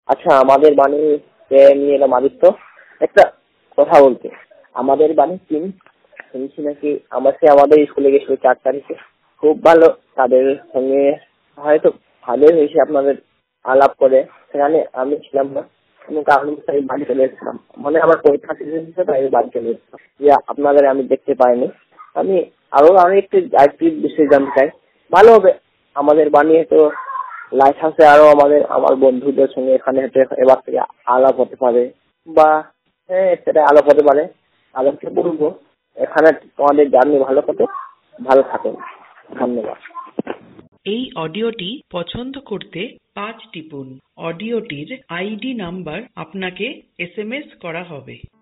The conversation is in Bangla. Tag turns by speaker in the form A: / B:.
A: আচ্ছা, আমাদের বাণীকে নিয়ে এলাম আদিত্য একটা কথা বলতে। আমাদের বাণীর টিম শুনছি নাকি আমাদের স্কুলে গেছিল 4 তারিখে, খুব ভালো। তাদের সঙ্গে হয়তো ভালোই হয়েছে আপনাদের আলাপ করে। সেখানে আমি ছিলাম না, কোনো কারণ আমি বাড়ি চলে এসেছিলাম, মানে আমার পরীক্ষা শেষ হয়েছে, তাই আমি বাড়ি চলে এসেছিলাম। যে আপনাদের আমি দেখতে পাইনি। আমি আমি একটু আরেকটি বিষয় জানতে চাই, ভালো হবে আমাদের বানিয়ে তো লাইসেন্সে আরো আমার বন্ধুদের সঙ্গে এখানে এবার থেকে আলাপ হতে পারে, বা হ্যাঁ সেটা আলাপ হতে পারে। আলোচনা করবো এখানে। তোমাদের জার্নি ভালো করতে, ভালো থাকেন, ধন্যবাদ।
B: এই অডিওটি পছন্দ করতে 5 টিপুন। অডিওটির আইডি নাম্বার আপনাকে SMS করা হবে।